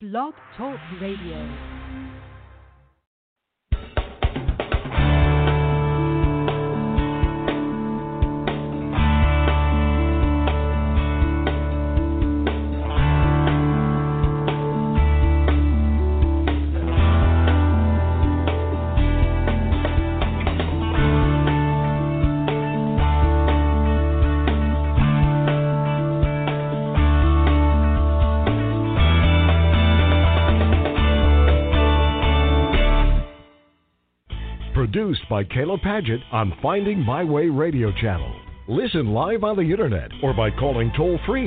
Blog Talk Radio. Produced by Kayla Padgett on Finding My Way Radio Channel. Listen live on the internet or by calling toll-free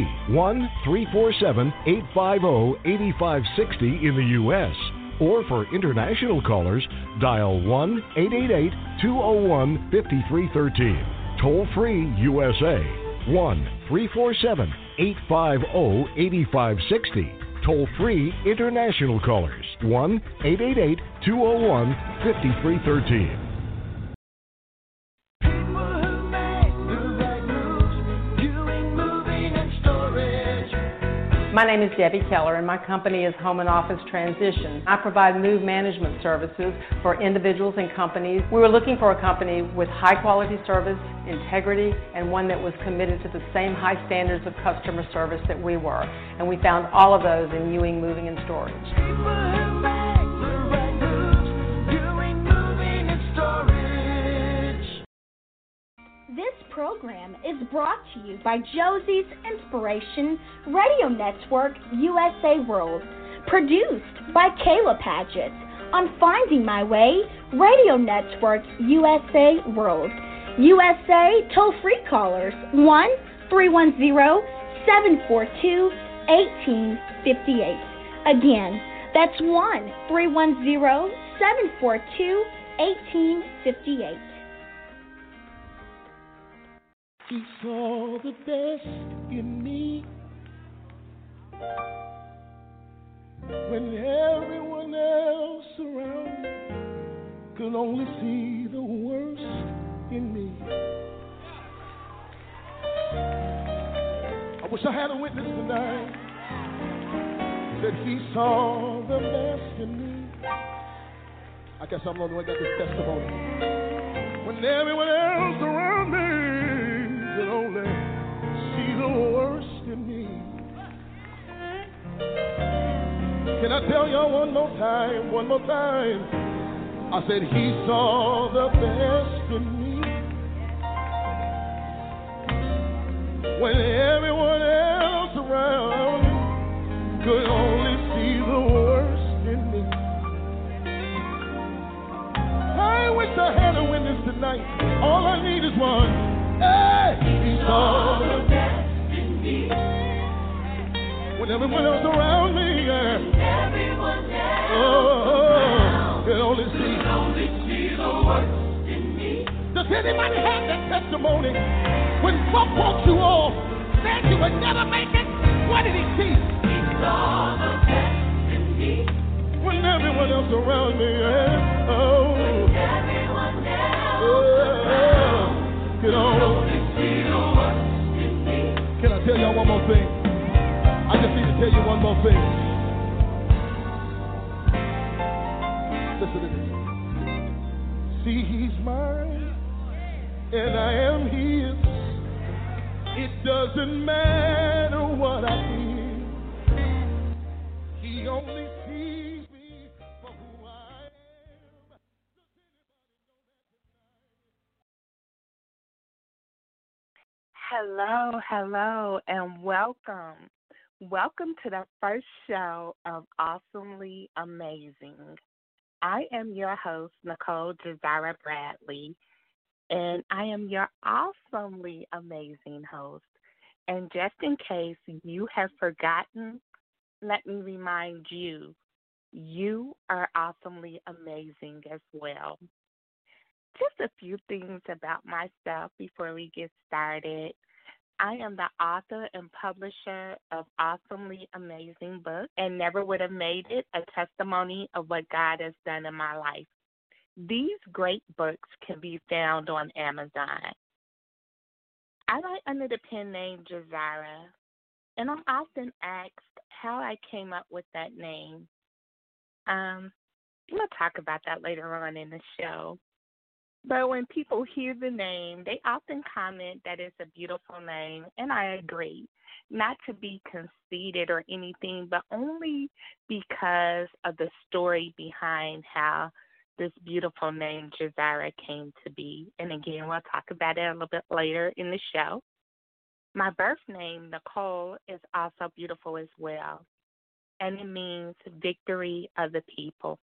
1-347-850-8560 in the U.S. Or for international callers, dial 1-888-201-5313. Toll-free USA 1-347-850-8560. Toll-free international callers 1-888-201-5313. My name is Debbie Keller, and my company is Home and Office Transition. I provide move management services for individuals and companies. We were looking for a company with high-quality service, integrity, and one that was committed to the same high standards of customer service that we were. And we found all of those in Ewing Moving and Storage. This program is brought to you by Josie's Inspiration Radio Network USA World, produced by Kayla Padgett on Finding My Way Radio Network USA World. USA toll-free callers 1-310-742-1858. Again, that's 1-310-742-1858. He saw the best in me when everyone else around me could only see the worst in me. I wish I had a witness tonight that he saw the best in me. I guess I'm the only one that got this testimony. When everyone else around me could only see the worst in me. Can I tell y'all one more time? I said he saw the best in me when everyone else around me could only see the worst in me. I wish I had a witness tonight. All I need is one. Hey, he saw the best in me when everyone else around me, everyone else around could only see the worst in me. Does anybody have that testimony? When folk walked you off, said you would never make it, what did he see? He saw the best in me when everyone else around me, everyone else could only see the worst in me. Can I tell y'all one more thing? I just need to tell you one more thing. Listen to this. See, he's mine, and I am his. It doesn't matter what I did. He only sees me for who I am. Hello, and welcome. Welcome to the first show of Awesomely Amazing. I am your host, Nicole Jazara Bradley, and I am your awesomely amazing host. And just in case you have forgotten, let me remind you, you are awesomely amazing as well. Just a few things about myself before we get started. I am the author and publisher of Awesomely Amazing books and Never Would Have Made It, a testimony of what God has done in my life. These great books can be found on Amazon. I write under the pen name Jazara. And I'm often asked how I came up with that name. We'll talk about that later on in the show. But when people hear the name, they often comment that it's a beautiful name, and I agree. Not to be conceited or anything, but only because of the story behind how this beautiful name, Jazira, came to be. And again, we'll talk about it a little bit later in the show. My birth name, Nicole, is also beautiful as well, and it means victory of the people.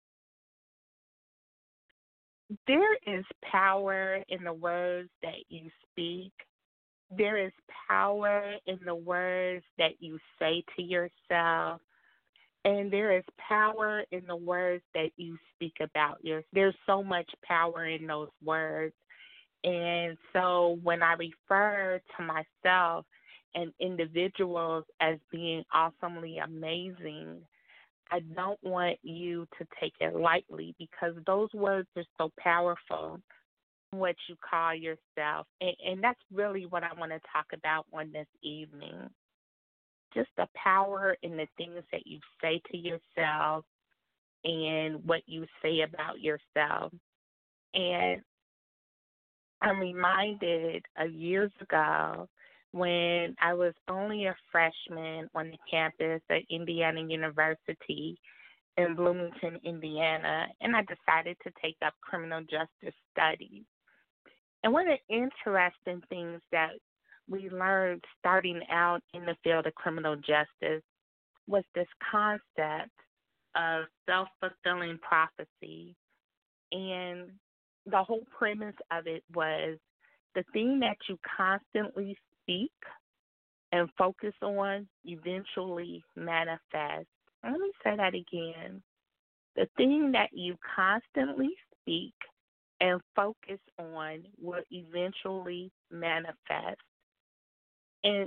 There is power in the words that you speak. There is power in the words that you say to yourself. And there is power in the words that you speak about yourself. There's so much power in those words. And so when I refer to myself and individuals as being awesomely amazing, I don't want you to take it lightly because those words are so powerful, what you call yourself. And that's really what I want to talk about on this evening. Just the power in the things that you say to yourself and what you say about yourself. And I'm reminded of years ago when I was only a freshman on the campus at Indiana University in Bloomington, Indiana, and I decided to take up criminal justice studies. And one of the interesting things that we learned starting out in the field of criminal justice was this concept of self-fulfilling prophecy. And the whole premise of it was the thing that you constantly speak and focus on eventually manifests. Let me say that again. The thing that you constantly speak and focus on will eventually manifest. And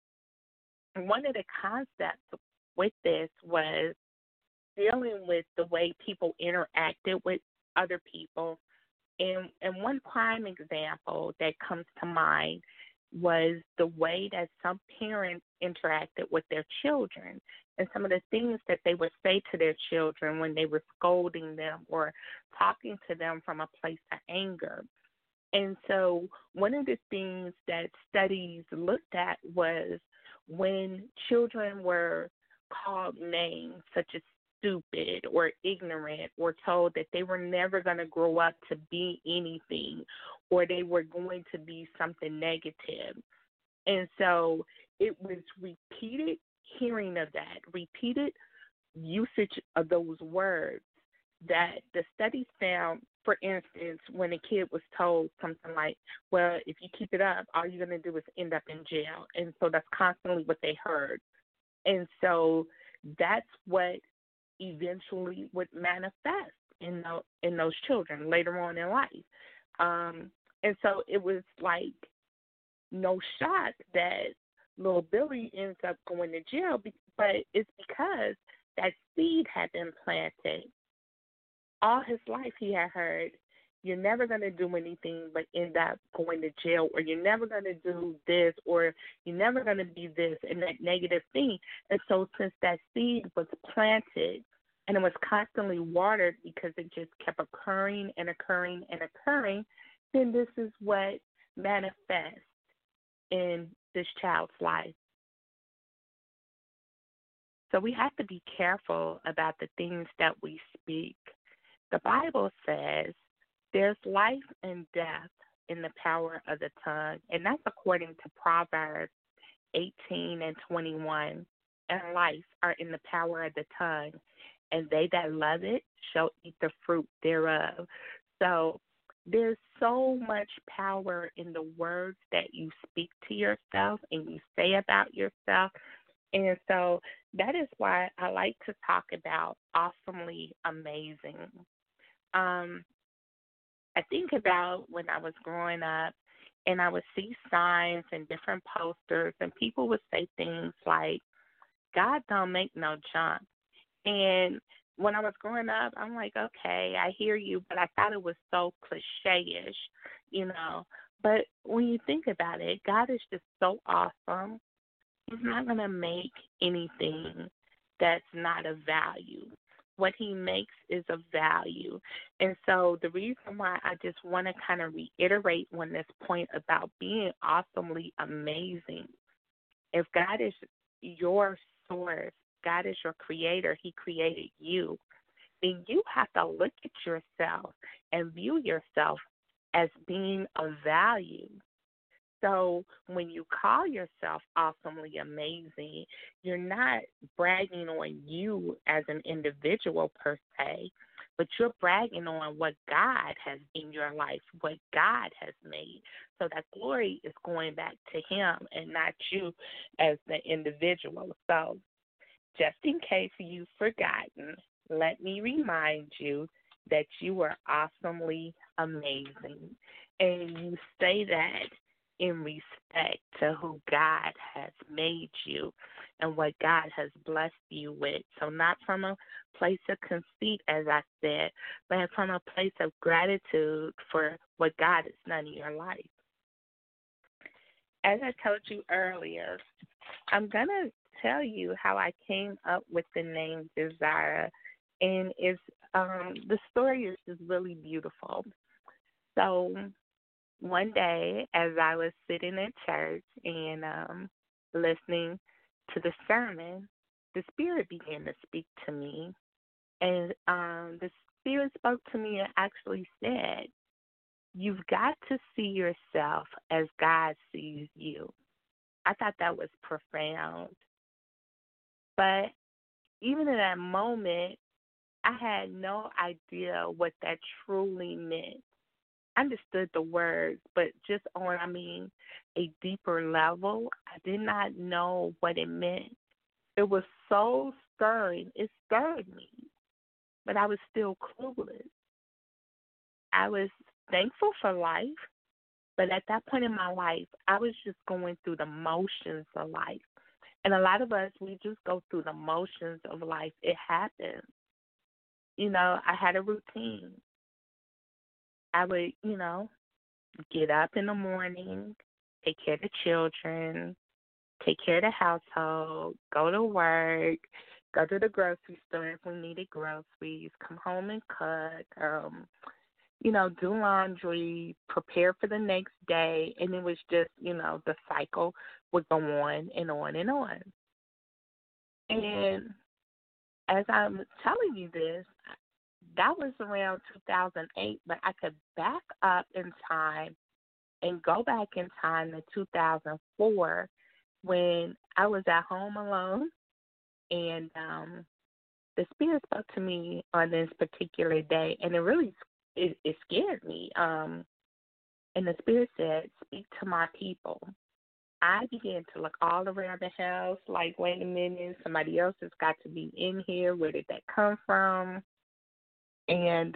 one of the concepts with this was dealing with the way people interacted with other people. And one prime example that comes to mind was the way that some parents interacted with their children and some of the things that they would say to their children when they were scolding them or talking to them from a place of anger. And so one of the things that studies looked at was when children were called names such as stupid or ignorant or told that they were never going to grow up to be anything or they were going to be something negative. And so it was repeated hearing of that, repeated usage of those words that the studies found. For instance, when a kid was told something like, well, if you keep it up, all you're going to do is end up in jail. And so that's constantly what they heard. And so that's what eventually would manifest in those children later on in life. And so it was like no shock that little Billy ends up going to jail, but it's because that seed had been planted. All his life he had heard, you're never going to do anything but end up going to jail, or you're never going to do this, or you're never going to be this and that negative thing. And so since that seed was planted and it was constantly watered because it just kept occurring and occurring and occurring, then this is what manifests in this child's life. So we have to be careful about the things that we speak. The Bible says there's life and death in the power of the tongue, and that's according to Proverbs 18:21. And life are in the power of the tongue, and they that love it shall eat the fruit thereof. So there's so much power in the words that you speak to yourself and you say about yourself. And so that is why I like to talk about awesomely amazing. I think about when I was growing up and I would see signs and different posters and people would say things like, God don't make no junk. And when I was growing up, I'm like, okay, I hear you, but I thought it was so cliche-ish, you know. But when you think about it, God is just so awesome. He's not going to make anything that's not of value. What he makes is of value. And so the reason why I just want to kind of reiterate on this point about being awesomely amazing, if God is your source, God is your creator, he created you, then you have to look at yourself and view yourself as being of value. So when you call yourself awesomely amazing, you're not bragging on you as an individual per se, but you're bragging on what God has in your life, what God has made. So that glory is going back to him and not you as the individual. So just in case you've forgotten, let me remind you that you are awesomely amazing. And you say that in respect to who God has made you and what God has blessed you with. So not from a place of conceit, as I said, but from a place of gratitude for what God has done in your life. As I told you earlier, I'm going to tell you how I came up with the name Desira, and it's the story is just really beautiful. So one day, as I was sitting in church and listening to the sermon, the Spirit began to speak to me. And the Spirit spoke to me and actually said, you've got to see yourself as God sees you. I thought that was profound. But even in that moment, I had no idea what that truly meant. I understood the words, but just on, a deeper level, I did not know what it meant. It was so stirring. It stirred me, but I was still clueless. I was thankful for life, but at that point in my life, I was just going through the motions of life. And a lot of us, we just go through the motions of life. It happens. I had a routine. I would, get up in the morning, take care of the children, take care of the household, go to work, go to the grocery store if we needed groceries, come home and cook, do laundry, prepare for the next day. And it was just, the cycle would go on and on and on. And as I'm telling you this, that was around 2008, but I could back up in time and go back in time to 2004 when I was at home alone, and the Spirit spoke to me on this particular day, and it really it scared me. And the Spirit said, speak to my people. I began to look all around the house like, wait a minute, somebody else has got to be in here. Where did that come from? And,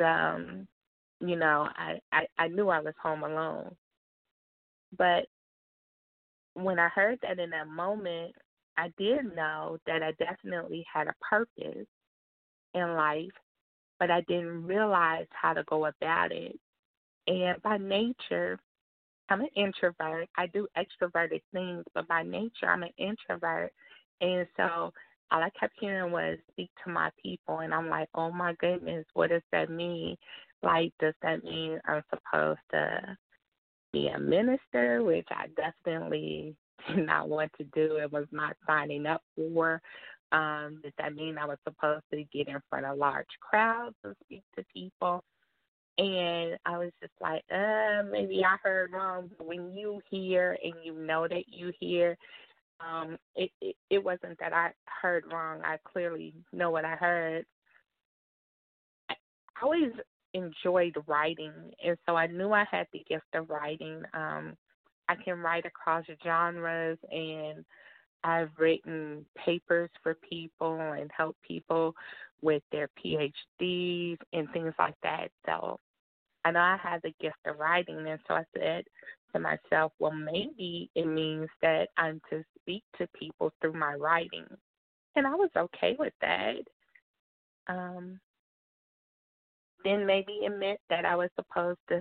I knew I was home alone. But when I heard that in that moment, I did know that I definitely had a purpose in life, but I didn't realize how to go about it. And by nature, I'm an introvert. I do extroverted things, but by nature, I'm an introvert. And so all I kept hearing was speak to my people. And I'm like, oh, my goodness, what does that mean? Like, does that mean I'm supposed to be a minister, which I definitely did not want to do and was not signing up for? Does that mean I was supposed to get in front of large crowds and speak to people? And I was just like, maybe I heard wrong. But when you hear and you know that you hear, it wasn't that I heard wrong. I clearly know what I heard. I always enjoyed writing, and so I knew I had the gift of writing. I can write across genres, and I've written papers for people and helped people with their PhDs and things like that. So I know I have the gift of writing, and so I said to myself, well, maybe it means that I'm to speak to people through my writing. And I was okay with that. Then maybe it meant that I was supposed to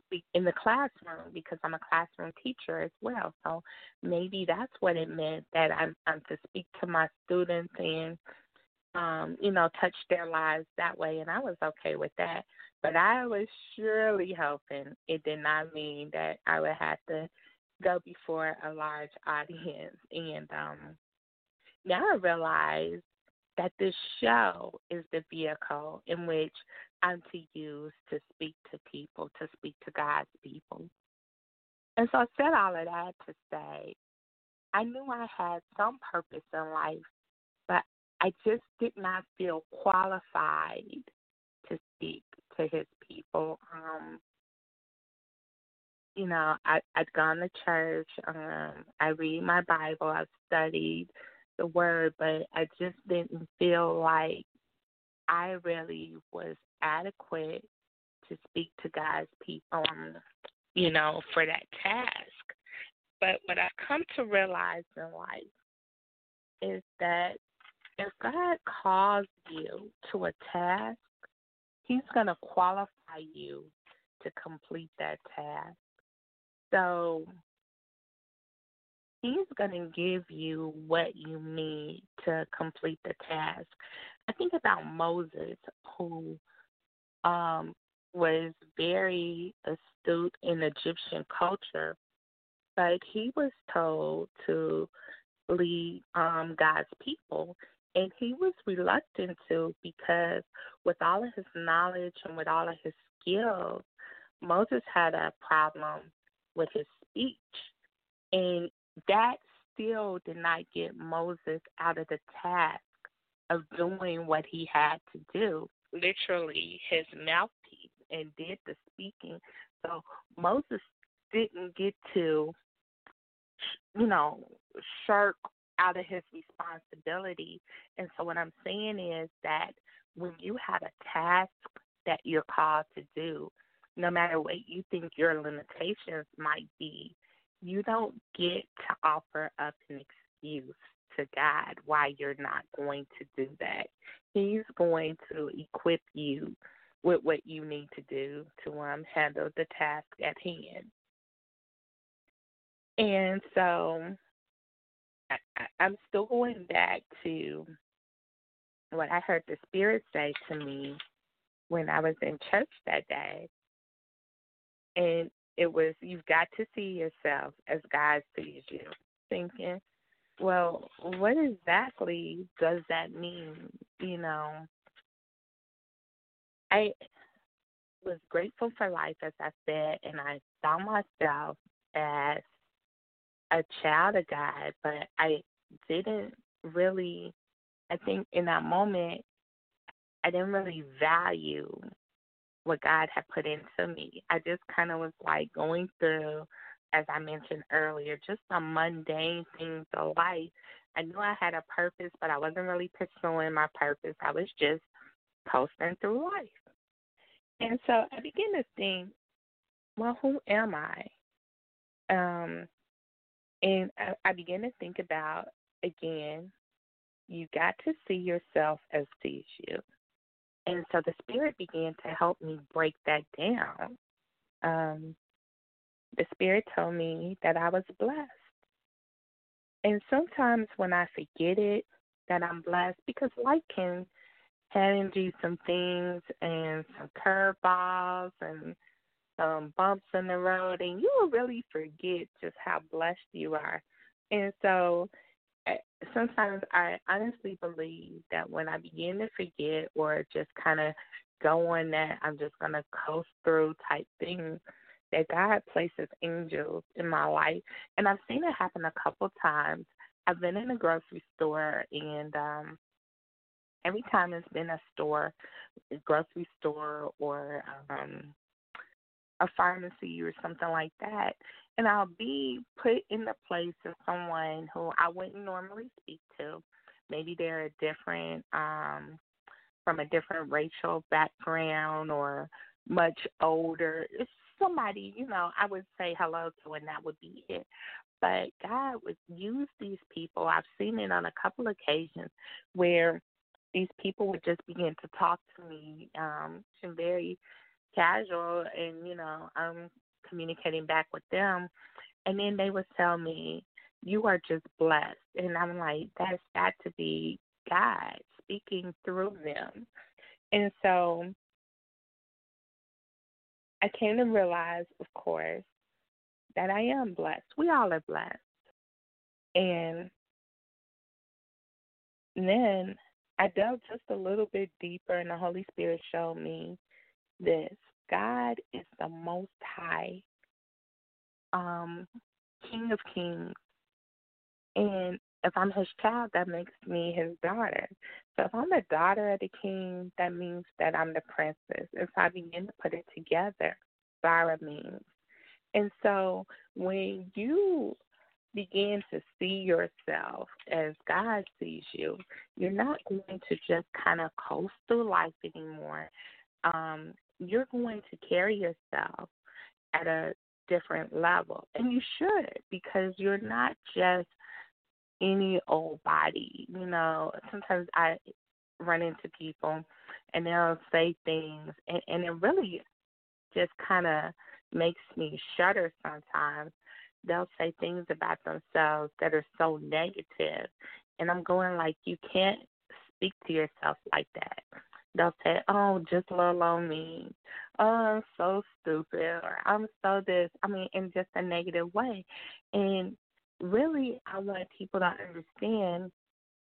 in the classroom because I'm a classroom teacher as well. So maybe that's what it meant, that I'm to speak to my students and touch their lives that way, and I was okay with that. But I was surely hoping it did not mean that I would have to go before a large audience. And now I realize that this show is the vehicle in which I'm to use to speak to people, to speak to God's people. And so I said all of that to say I knew I had some purpose in life, but I just did not feel qualified to speak to his people. I'd gone to church. I read my Bible. I've studied the Word, but I just didn't feel like I really was adequate to speak to God's people, for that task. But what I've come to realize in life is that if God calls you to a task, He's going to qualify you to complete that task. So He's going to give you what you need to complete the task. I think about Moses, who was very astute in Egyptian culture, but he was told to lead God's people, and he was reluctant to because with all of his knowledge and with all of his skills, Moses had a problem with his speech, and that still did not get Moses out of the task of doing what he had to do, literally his mouthpiece, and did the speaking. So Moses didn't get to, shirk out of his responsibility. And so what I'm saying is that when you have a task that you're called to do, no matter what you think your limitations might be, you don't get to offer up an excuse to God why you're not going to do that. He's going to equip you with what you need to do to handle the task at hand. And so I'm still going back to what I heard the Spirit say to me when I was in church that day. And it was, you've got to see yourself as God sees you. Thinking, well, what exactly does that mean? I was grateful for life, as I said, and I saw myself as a child of God, but I didn't really, I think in that moment, I didn't really value what God had put into me. I just kind of was like going through, as I mentioned earlier, just some mundane things of life. I knew I had a purpose, but I wasn't really pursuing my purpose. I was just coasting through life. And so I began to think, well, who am I? And I began to think about, again, you got to see yourself as sees you. And so the Spirit began to help me break that down. The Spirit told me that I was blessed. And sometimes when I forget it, that I'm blessed, because life can hand you some things and some curveballs and some bumps in the road, and you will really forget just how blessed you are. And so sometimes I honestly believe that when I begin to forget or just kind of go on that I'm just going to coast through type thing, that God places angels in my life. And I've seen it happen a couple times. I've been in a grocery store, and every time it's been a grocery store or a pharmacy or something like that, and I'll be put in the place of someone who I wouldn't normally speak to. Maybe they're from a different racial background or much older. It's somebody, I would say hello to, and that would be it. But God would use these people. I've seen it on a couple occasions where these people would just begin to talk to me in very casual, and, I'm communicating back with them. And then they would tell me, you are just blessed. And I'm like, that's got to be God speaking through them. And so I came to realize, of course, that I am blessed. We all are blessed. And then I delved just a little bit deeper, and the Holy Spirit showed me this. God is the Most High, King of Kings. And if I'm his child, that makes me his daughter. So if I'm the daughter of the king, that means that I'm the princess. And so I begin to put it together. Zara means. And so when you begin to see yourself as God sees you, you're not going to just kind of coast through life anymore. You're going to carry yourself at a different level. And you should, because you're not just any old body. Sometimes I run into people and they'll say things, and it really just kind of makes me shudder sometimes. They'll say things about themselves that are so negative, and I'm going like, you can't speak to yourself like that. They'll say, oh, just little on me. Oh, I'm so stupid, or I'm so this. In just a negative way. And really, I want people to understand,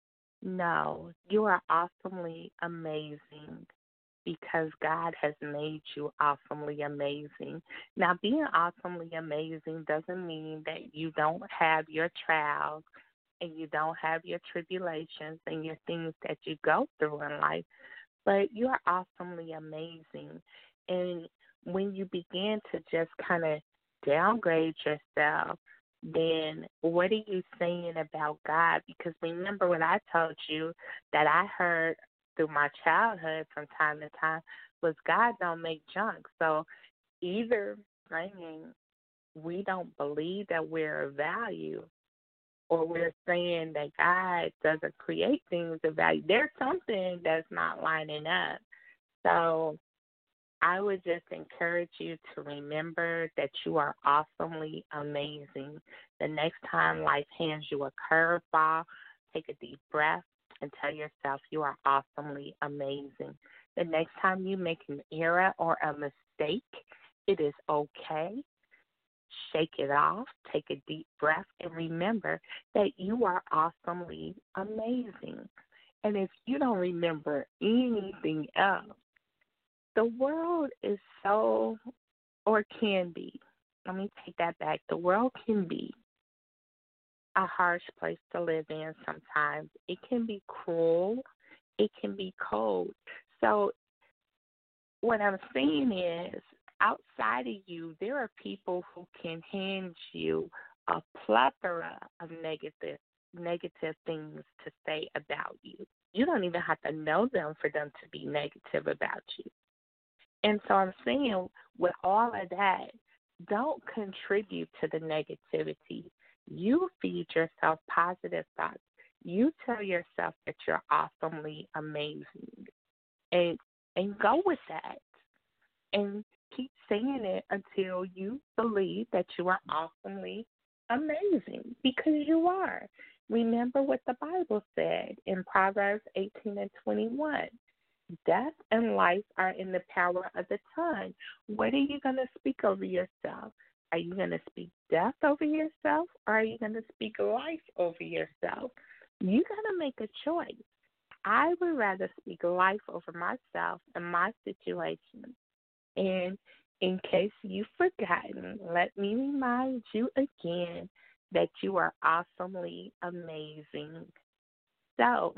no, you are awesomely amazing because God has made you awesomely amazing. Now, being awesomely amazing doesn't mean that you don't have your trials and you don't have your tribulations and your things that you go through in life, but you are awesomely amazing. And when you begin to just kind of downgrade yourself, then what are you saying about God? Because remember what I told you that I heard through my childhood from time to time was God don't make junk. So either saying we don't believe that we're of value, or we're saying that God doesn't create things of value. There's something that's not lining up. So I would just encourage you to remember that you are awesomely amazing. The next time life hands you a curveball, take a deep breath and tell yourself you are awesomely amazing. The next time you make an error or a mistake, it is okay. Shake it off, take a deep breath, and remember that you are awesomely amazing. And if you don't remember anything else, the world is so, or can be, let me take that back. The world can be a harsh place to live in sometimes. It can be cruel. It can be cold. So what I'm saying is, outside of you, there are people who can hand you a plethora of negative things to say about you. You don't even have to know them for them to be negative about you. And so I'm saying, with all of that, don't contribute to the negativity. You feed yourself positive thoughts. You tell yourself that you're awesomely amazing. And go with that. And keep saying it until you believe that you are awesomely amazing, because you are. Remember what the Bible said in Proverbs 18:21. Death and life are in the power of the tongue. What are you going to speak over yourself? Are you going to speak death over yourself, or are you going to speak life over yourself? You got to make a choice. I would rather speak life over myself and my situation. And in case you've forgotten, let me remind you again that you are awesomely amazing. So,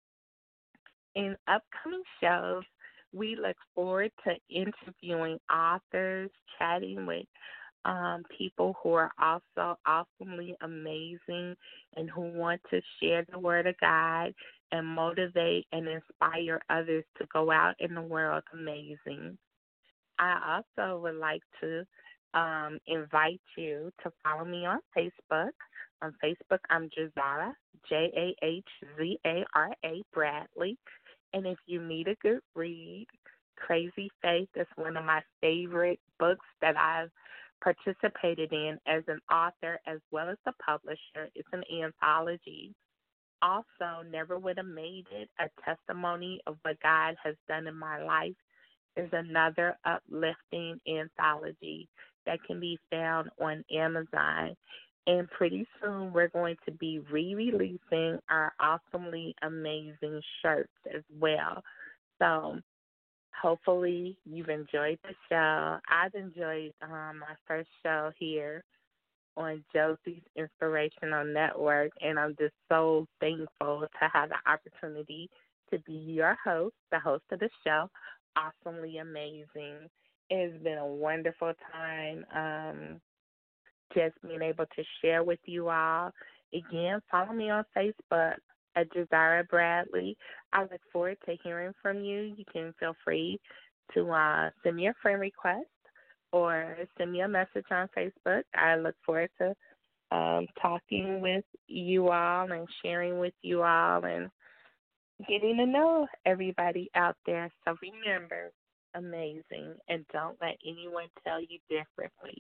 in upcoming shows, we look forward to interviewing authors, chatting with people who are also awesomely amazing and who want to share the Word of God and motivate and inspire others to go out in the world amazing. I also would like to invite you to follow me on Facebook. On Facebook, I'm Jahzara, Jahzara Bradley. And if you need a good read, Crazy Faith is one of my favorite books that I've participated in as an author as well as the publisher. It's an anthology. Also, Never Would Have Made It, a testimony of what God has done in my life, is another uplifting anthology that can be found on Amazon. And pretty soon we're going to be re-releasing our Awesomely Amazing shirts as well. So hopefully you've enjoyed the show. I've enjoyed my first show here on Josie's Inspirational Network, and I'm just so thankful to have the opportunity to be your host, the host of the show, Awesomely Amazing. It's been a wonderful time just being able to share with you all. Again, follow me on Facebook at Jazira Bradley. I look forward to hearing from you. You can feel free to send me a friend request or send me a message on Facebook. I look forward to talking with you all and sharing with you all and getting to know everybody out there. So remember, amazing, and don't let anyone tell you differently.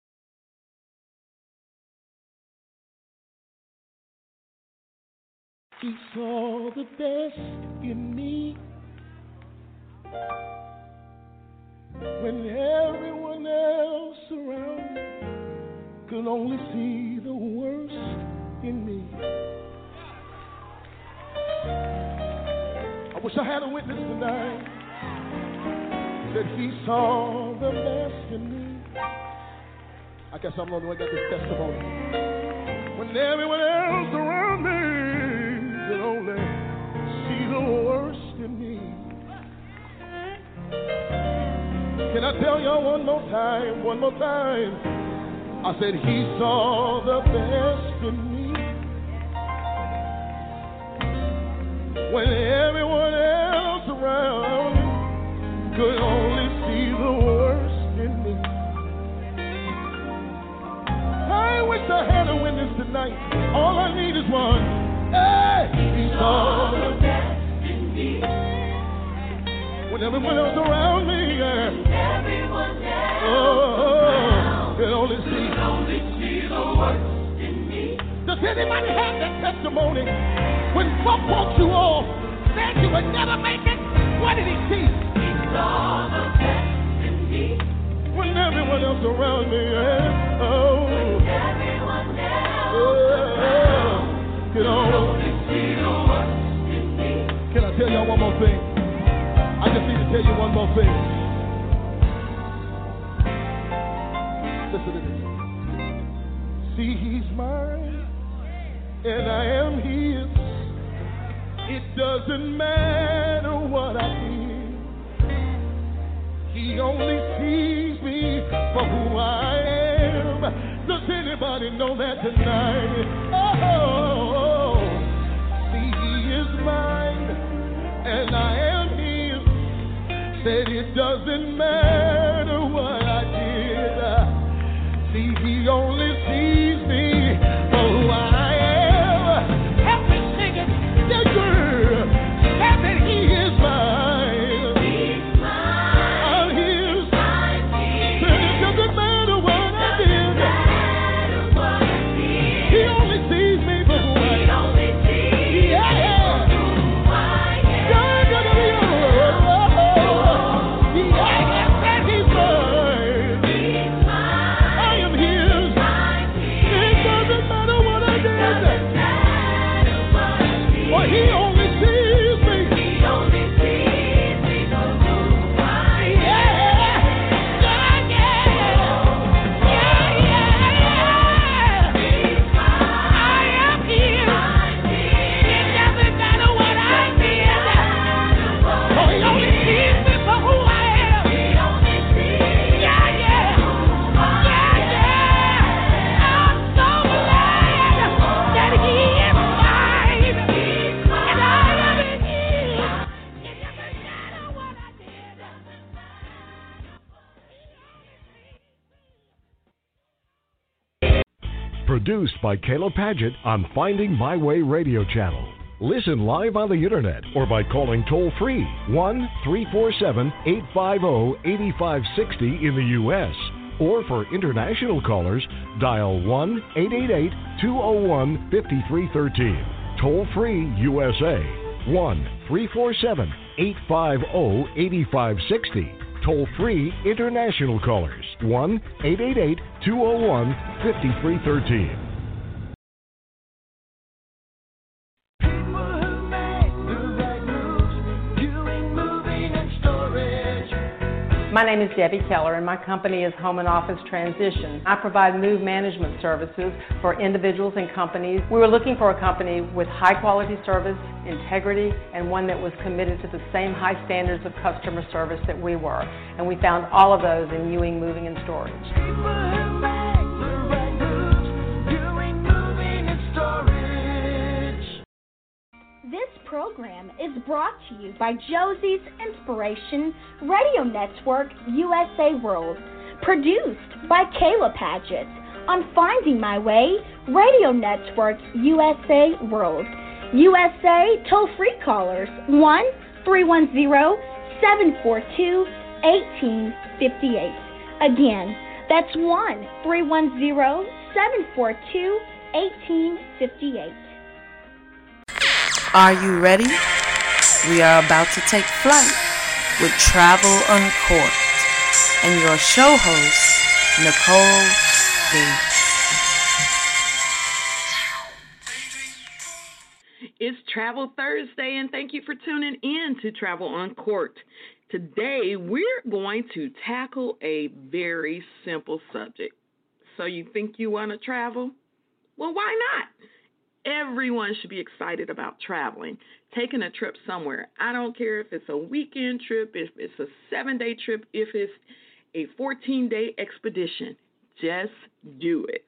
He saw the best in me when everyone else around me could only see the worst in me. I wish I had a witness tonight that he saw the best in me. I guess I'm the only one that got this testimony. When everyone else around me could only see the worst in me. Can I tell y'all one more time? I said he saw the best in me when everyone else around me could only see the worst in me. I wish I had a witness tonight. All I need is one. Hey, he saw the best in me when everyone else around me, everyone else could only see the worst in me. Does anybody have that testimony? When folk walked you off, said you would never make it, what did he see? He saw the best in me. When everyone else around me, when everyone else could only see the worst in me. Can I tell y'all one more thing? I just need to tell you one more thing. Listen to this. See, he's mine, and I am his. It doesn't matter what I did. He only sees me for who I am. Does anybody know that tonight? Oh, see, he is mine, and I am his. Said it doesn't matter what I did. See, he only sees me for who I am. Help me sing it, yeah, girl. Said that he is mine. He's mine. I'm his. I'm his. Said it doesn't matter what I did. Doesn't matter what I did. He only sees me for who I am. He only sees me for who I am. Produced by Caleb Paget on Finding My Way Radio Channel. Listen live on the internet or by calling toll-free 1-347-850-8560 in the U.S. Or for international callers, dial 1-888-201-5313. Toll-free USA, 1-347-850-8560. Toll-free international callers, 1-888-201-5313. My name is Debbie Keller, and my company is Home and Office Transition. I provide move management services for individuals and companies. We were looking for a company with high-quality service, integrity, and one that was committed to the same high standards of customer service that we were. And we found all of those in Ewing Moving and Storage. This program is brought to you by Josie's Inspiration Radio Network USA World, produced by Kayla Paget on Finding My Way Radio Network USA World. USA toll-free callers 1-310-742-1858. Again, that's 1-310-742-1858. Are you ready? We are about to take flight with Travel Uncorked and your show host, Nicole Gates. It's Travel Thursday, and thank you for tuning in to Travel Uncorked. Today, we're going to tackle a very simple subject. So you think you want to travel? Well, why not? Everyone should be excited about traveling, taking a trip somewhere. I don't care if it's a weekend trip, if it's a 7-day trip, if it's a 14-day expedition. Just do it.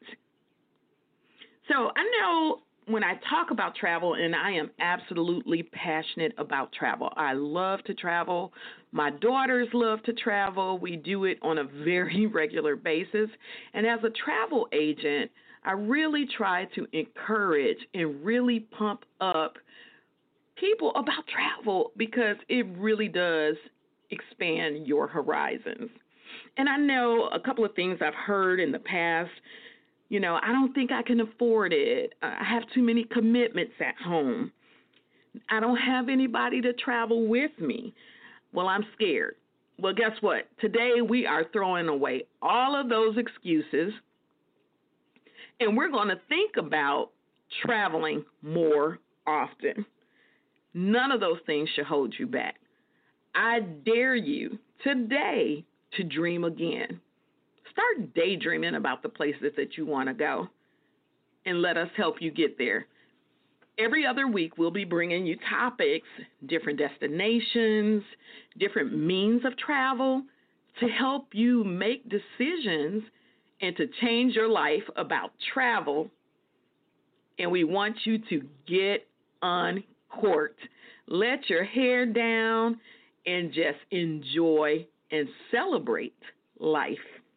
So I know when I talk about travel, and I am absolutely passionate about travel. I love to travel. My daughters love to travel. We do it on a very regular basis. And as a travel agent, I really try to encourage and really pump up people about travel because it really does expand your horizons. And I know a couple of things I've heard in the past. You know, I don't think I can afford it. I have too many commitments at home. I don't have anybody to travel with me. Well, I'm scared. Well, guess what? Today we are throwing away all of those excuses. And we're going to think about traveling more often. None of those things should hold you back. I dare you today to dream again. Start daydreaming about the places that you want to go, and let us help you get there. Every other week, we'll be bringing you topics, different destinations, different means of travel to help you make decisions and to change your life about travel. And we want you to get uncorked. Let your hair down and just enjoy and celebrate life.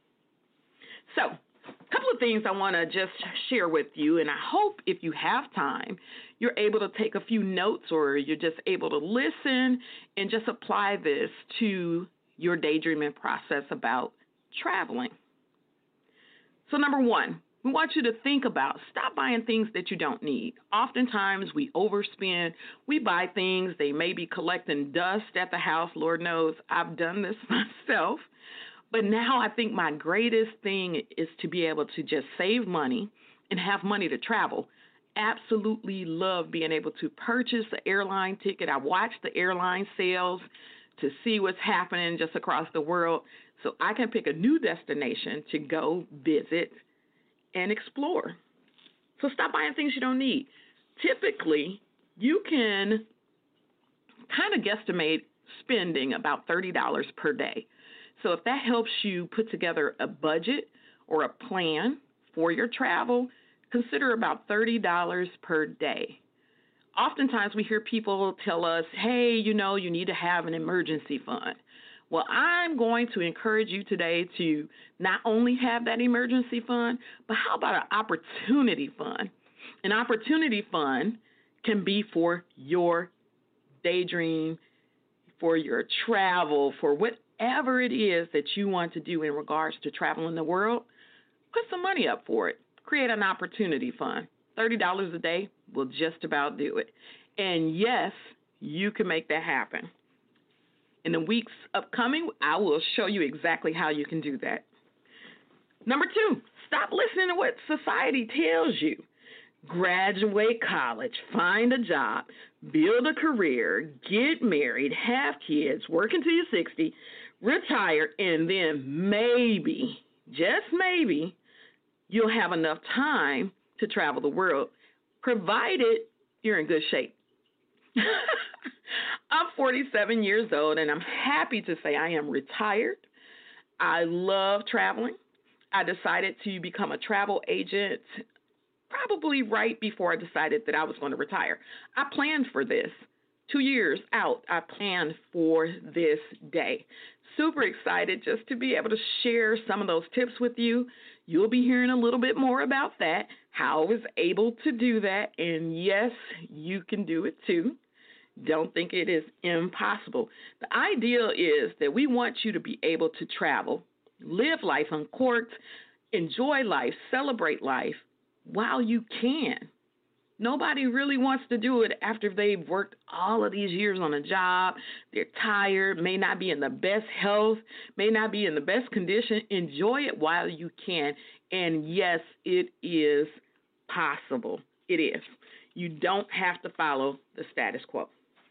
So, a couple of things I want to just share with you, and I hope if you have time, you're able to take a few notes or you're just able to listen and just apply this to your daydreaming process about traveling. So number one, we want you to think about stop buying things that you don't need. Oftentimes we overspend. We buy things. They may be collecting dust at the house. Lord knows I've done this myself. But now I think my greatest thing is to be able to just save money and have money to travel. Absolutely love being able to purchase an airline ticket. I watch the airline sales to see what's happening just across the world so I can pick a new destination to go visit and explore. So stop buying things you don't need. Typically, you can kind of guesstimate spending about $30 per day. So if that helps you put together a budget or a plan for your travel, consider about $30 per day. Oftentimes we hear people tell us, hey, you need to have an emergency fund. Well, I'm going to encourage you today to not only have that emergency fund, but how about an opportunity fund? An opportunity fund can be for your daydream, for your travel, for whatever it is that you want to do in regards to traveling the world. Put some money up for it. Create an opportunity fund. $30 a day will just about do it. And yes, you can make that happen. In the weeks upcoming, I will show you exactly how you can do that. Number 2, stop listening to what society tells you. Graduate college, find a job, build a career, get married, have kids, work until you're 60, retire, and then maybe, just maybe, you'll have enough time to travel the world, provided you're in good shape. I'm 47 years old, and I'm happy to say I am retired. I love traveling. I decided to become a travel agent probably right before I decided that I was going to retire. I planned for this. 2 years out, I planned for this day. Super excited just to be able to share some of those tips with you. You'll be hearing a little bit more about that, how I was able to do that, and yes, you can do it too. Don't think it is impossible. The ideal is that we want you to be able to travel, live life uncorked, enjoy life, celebrate life while you can. Nobody really wants to do it after they've worked all of these years on a job. They're tired, may not be in the best health, may not be in the best condition. Enjoy it while you can. And yes, it is possible. It is. You don't have to follow the status quo.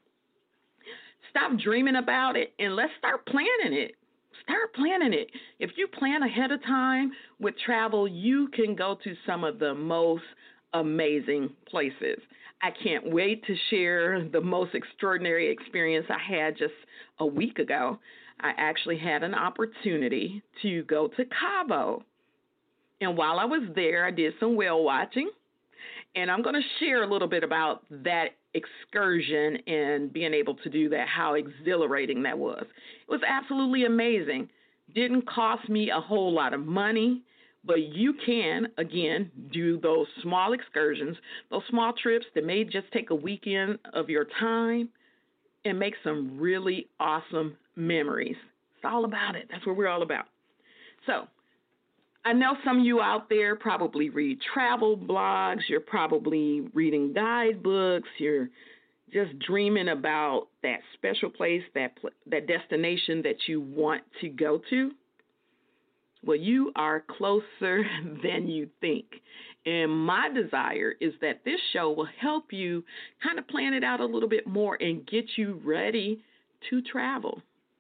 Stop dreaming about it and let's start planning it. Start planning it. If you plan ahead of time with travel, you can go to some of the most amazing places. I can't wait to share the most extraordinary experience I had just a week ago. I actually had an opportunity to go to Cabo. And while I was there, I did some whale watching. And I'm going to share a little bit about that excursion and being able to do that, how exhilarating that was. It was absolutely amazing. Didn't cost me a whole lot of money, but you can, again, do those small excursions, those small trips that may just take a weekend of your time and make some really awesome memories. It's all about it. That's what we're all about. So I know some of you out there probably read travel blogs. You're probably reading guidebooks. You're just dreaming about that special place, that destination that you want to go to. Well, you are closer than you think. And my desire is that this show will help you kind of plan it out a little bit more and get you ready to travel.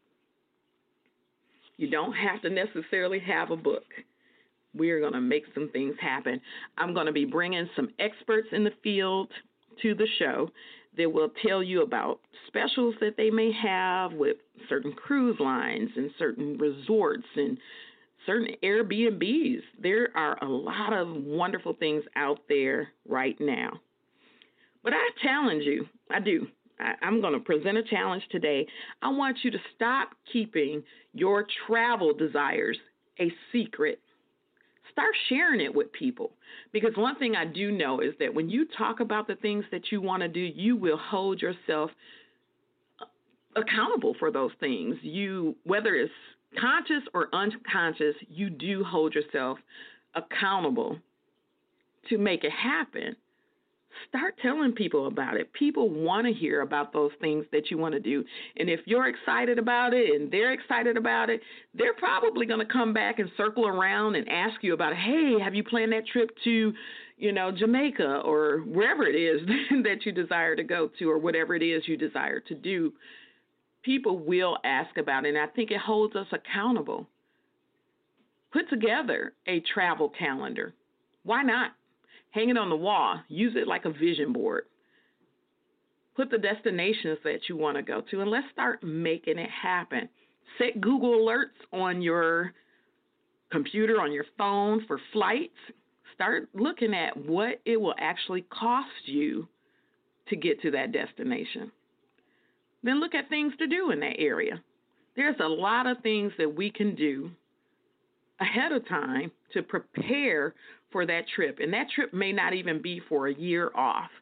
You don't have to necessarily have a book. We're going to make some things happen. I'm going to be bringing some experts in the field to the show that will tell you about specials that they may have with certain cruise lines and certain resorts and certain Airbnbs. There are a lot of wonderful things out there right now. But I challenge you. I do. I'm going to present a challenge today. I want you to stop keeping your travel desires a secret. Start sharing it with people, because one thing I do know is that when you talk about the things that you want to do, you will hold yourself accountable for those things. You, whether it's conscious or unconscious, you do hold yourself accountable to make it happen. Start telling people about it. People want to hear about those things that you want to do. And if you're excited about it and they're excited about it, they're probably going to come back and circle around and ask you about, hey, have you planned that trip to, Jamaica or wherever it is that you desire to go to, or whatever it is you desire to do. People will ask about it, and I think it holds us accountable. Put together a travel calendar. Why not? Hang it on the wall. Use it like a vision board. Put the destinations that you want to go to, and let's start making it happen. Set Google alerts on your computer, on your phone for flights. Start looking at what it will actually cost you to get to that destination. Then look at things to do in that area. There's a lot of things that we can do ahead of time to prepare for that trip. And that trip may not even be for a year off.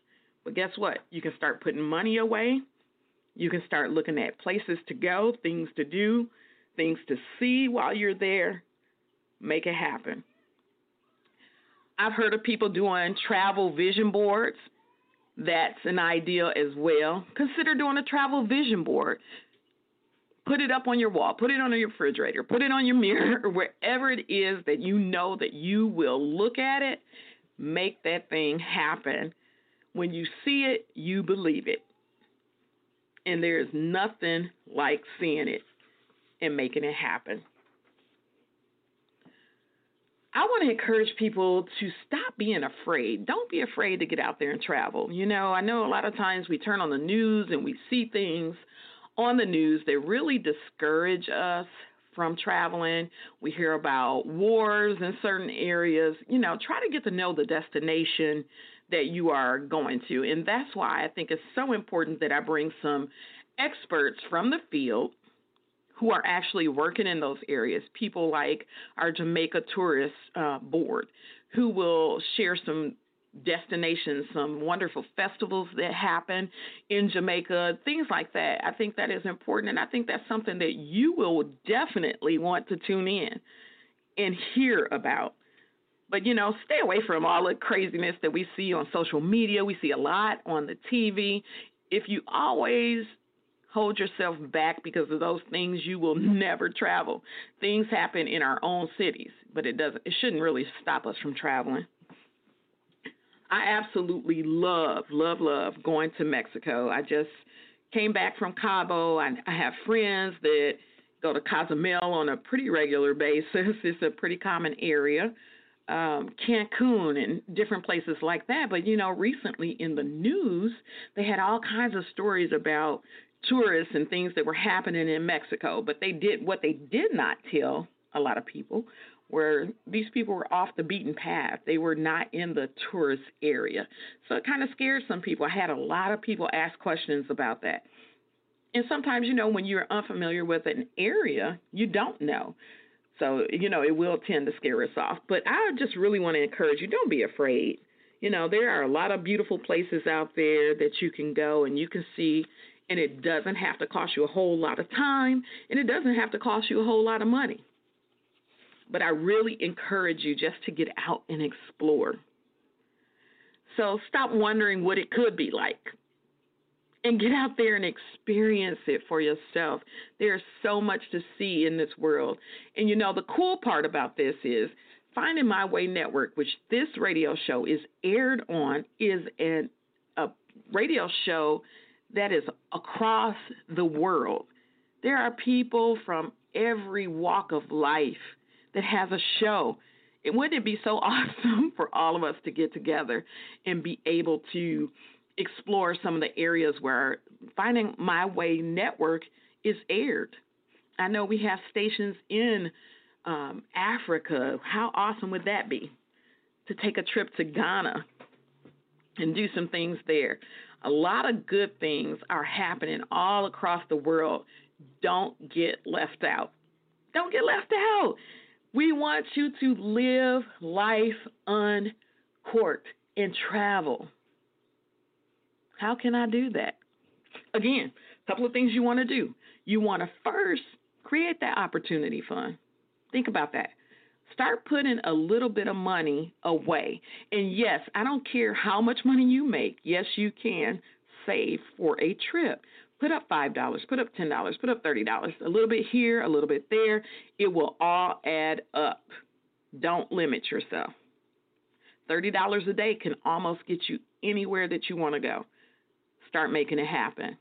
But guess what? You can start putting money away. You can start looking at places to go, things to do, things to see while you're there. Make it happen. I've heard of people doing travel vision boards. That's an idea as well. Consider doing a travel vision board. Put it up on your wall. Put it on your refrigerator. Put it on your mirror, or wherever it is that you know that you will look at it. Make that thing happen. When you see it, you believe it. And there's nothing like seeing it and making it happen. I want to encourage people to stop being afraid. Don't be afraid to get out there and travel. You know, I know a lot of times we turn on the news and we see things on the news that really discourage us from traveling. We hear about wars in certain areas. You know, try to get to know the destination that you are going to. And that's why I think it's so important that I bring some experts from the field who are actually working in those areas, people like our Jamaica Tourist Board, who will share some destinations, some wonderful festivals that happen in Jamaica, things like that. I think that is important, and I think that's something that you will definitely want to tune in and hear about. But, you know, stay away from all the craziness that we see on social media. We see a lot on the TV. If you always hold yourself back because of those things, you will never travel. Things happen in our own cities, but it shouldn't really stop us from traveling. I absolutely love going to Mexico. I just came back from Cabo. I have friends that go to Cozumel on a pretty regular basis. It's a pretty common area. Cancun and different places like that. But, you know, recently in the news, they had all kinds of stories about tourists and things that were happening in Mexico. But what they did not tell a lot of people were these people were off the beaten path. They were not in the tourist area. So it kind of scared some people. I had a lot of people ask questions about that. And sometimes, you know, when you're unfamiliar with an area, you don't know. So, you know, it will tend to scare us off. But I just really want to encourage you, don't be afraid. You know, there are a lot of beautiful places out there that you can go and you can see, and it doesn't have to cost you a whole lot of time, and it doesn't have to cost you a whole lot of money. But I really encourage you just to get out and explore. So stop wondering what it could be like and get out there and experience it for yourself. There's so much to see in this world. And, you know, the cool part about this is Finding My Way Network, which this radio show is aired on, is a radio show that is across the world. There are people from every walk of life that has a show. Wouldn't it be so awesome for all of us to get together and be able to explore some of the areas where Finding My Way Network is aired? I know we have stations in Africa. How awesome would that be to take a trip to Ghana and do some things there? A lot of good things are happening all across the world. Don't get left out. Don't get left out. We want you to live life uncorked and travel. How can I do that? Again, a couple of things you want to do. You want to first create that opportunity fund. Think about that. Start putting a little bit of money away. And yes, I don't care how much money you make. Yes, you can save for a trip. Put up $5, put up $10, put up $30, a little bit here, a little bit there. It will all add up. Don't limit yourself. $30 a day can almost get you anywhere that you want to go. Start making it happen.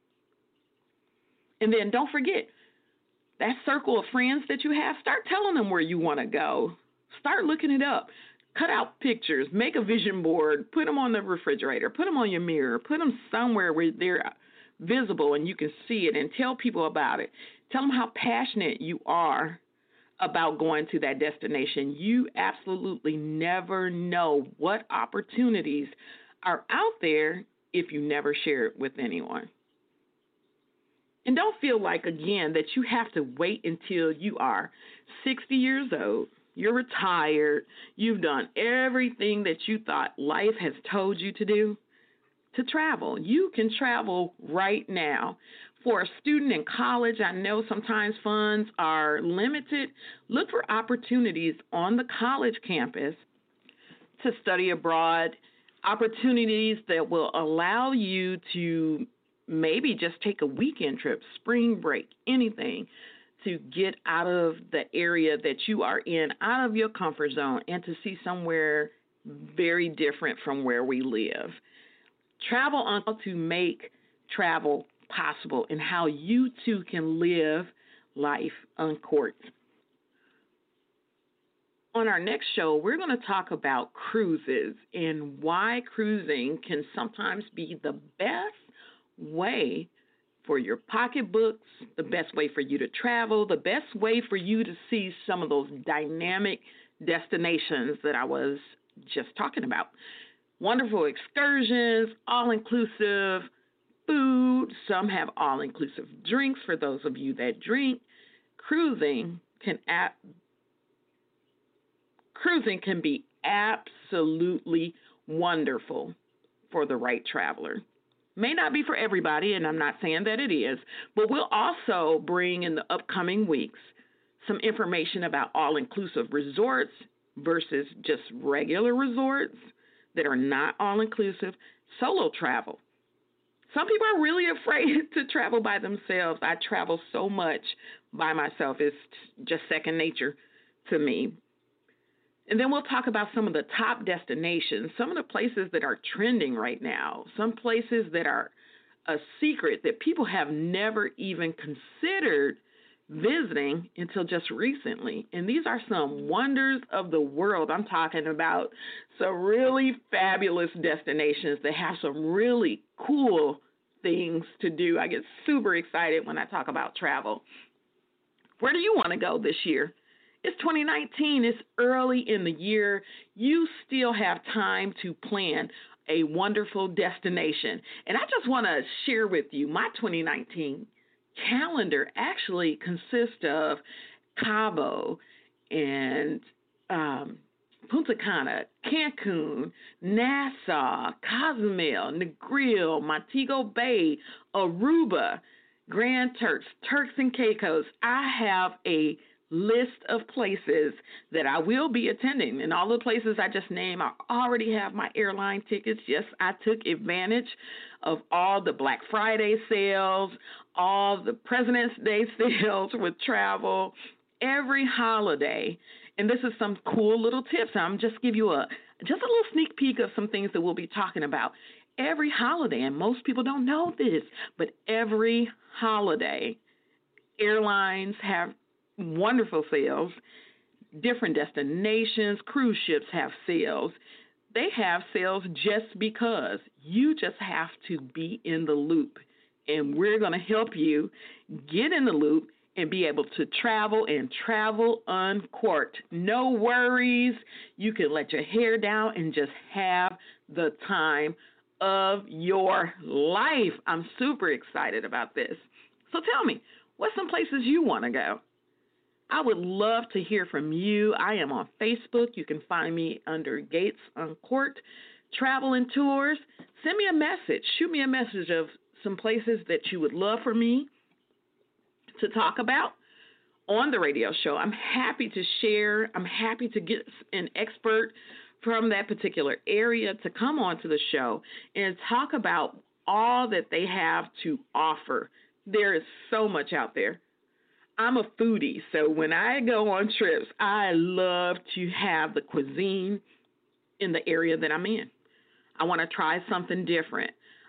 And then don't forget, that circle of friends that you have, start telling them where you want to go. Start looking it up. Cut out pictures. Make a vision board. Put them on the refrigerator. Put them on your mirror. Put them somewhere where they're visible and you can see it, and tell people about it. Tell them how passionate you are about going to that destination. You absolutely never know what opportunities are out there if you never share it with anyone. And don't feel like, again, that you have to wait until you are 60 years old, you're retired, you've done everything that you thought life has told you to do. to travel. You can travel right now. For a student in college, I know sometimes funds are limited. Look for opportunities on the college campus to study abroad, opportunities that will allow you to maybe just take a weekend trip, spring break, anything, to get out of the area that you are in, out of your comfort zone, and to see somewhere very different from where we live. Travel on how to make travel possible and how you too can live life uncorked. On our next show, we're going to talk about cruises and why cruising can sometimes be the best way for your pocketbooks, the best way for you to travel, the best way for you to see some of those dynamic destinations that I was just talking about. Wonderful excursions, all-inclusive food. Some have all-inclusive drinks for those of you that drink. Cruising can be absolutely wonderful for the right traveler. May not be for everybody, and I'm not saying that it is, but we'll also bring in the upcoming weeks some information about all-inclusive resorts versus just regular resorts that are not all-inclusive, solo travel. Some people are really afraid to travel by themselves. I travel so much by myself. It's just second nature to me. And then we'll talk about some of the top destinations, some of the places that are trending right now, some places that are a secret that people have never even considered visiting until just recently. And these are some wonders of the world. I'm talking about some really fabulous destinations that have some really cool things to do. I get super excited when I talk about travel. Where do you want to go this year? It's 2019. It's early in the year. You still have time to plan a wonderful destination. And I just want to share with you my 2019 calendar actually consists of Cabo and Punta Cana, Cancun, Nassau, Cozumel, Negril, Montego Bay, Aruba, Grand Turks, Turks and Caicos. I have a list of places that I will be attending. And all the places I just named, I already have my airline tickets. Yes, I took advantage of all the Black Friday sales, all the President's Day sales with travel, every holiday. And this is some cool little tips. I'm just give you just a little sneak peek of some things that we'll be talking about. Every holiday, and most people don't know this, but every holiday, airlines have wonderful sales, different destinations, cruise ships have sales. They have sales just because you just have to be in the loop. And we're going to help you get in the loop and be able to travel and travel uncorked. No worries. You can let your hair down and just have the time of your life. I'm super excited about this. So tell me, what's some places you want to go? I would love to hear from you. I am on Facebook. You can find me under Gates Uncorked Travel and Tours. Send me a message. Shoot me a message of some places that you would love for me to talk about on the radio show. I'm happy to share. I'm happy to get an expert from that particular area to come on to the show and talk about all that they have to offer. There is so much out there. I'm a foodie, so when I go on trips, I love to have the cuisine in the area that I'm in. I want to try something different.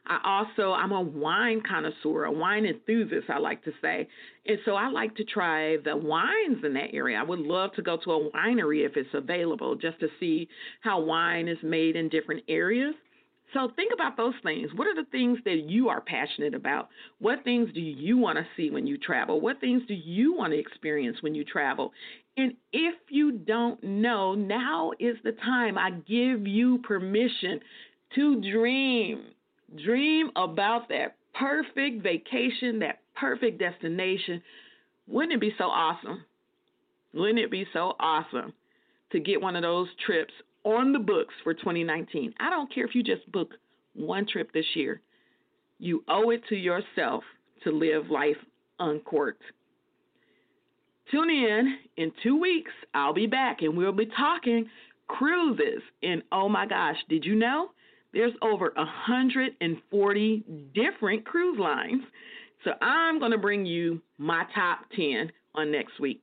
I'm a wine connoisseur, a wine enthusiast, I like to say. And so I like to try the wines in that area. I would love to go to a winery if it's available just to see how wine is made in different areas. So think about those things. What are the things that you are passionate about? What things do you want to see when you travel? What things do you want to experience when you travel? And if you don't know, now is the time. I give you permission to dream. Dream about that perfect vacation, that perfect destination. Wouldn't it be so awesome? Wouldn't it be so awesome to get one of those trips on the books for 2019? I don't care if you just book one trip this year. You owe it to yourself to live life uncorked. Tune in 2 weeks. I'll be back, and we'll be talking cruises. And oh my gosh, did you know there's over 140 different cruise lines? So I'm going to bring you my top 10 on next week.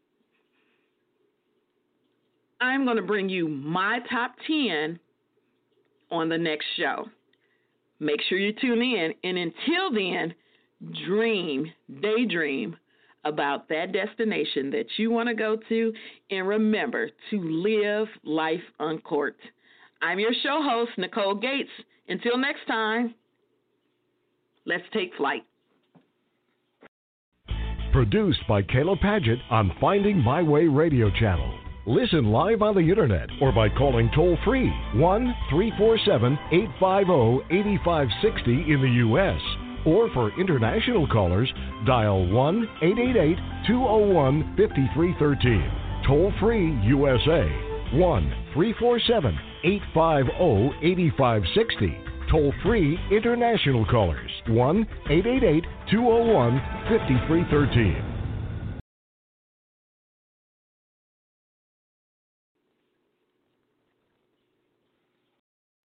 I'm going to bring you my top 10 on the next show. Make sure you tune in. And until then, daydream about that destination that you want to go to, and remember to live life uncorked. I'm your show host, Nicole Gates. Until next time, let's take flight. Produced by Kayla Paget on Finding My Way Radio Channel. Listen live on the internet or by calling toll-free 1-347-850-8560 in the U.S. Or for international callers, dial 1-888-201-5313. Toll-free USA, 1-347-850-8560. Toll-free international callers, 1-888-201-5313.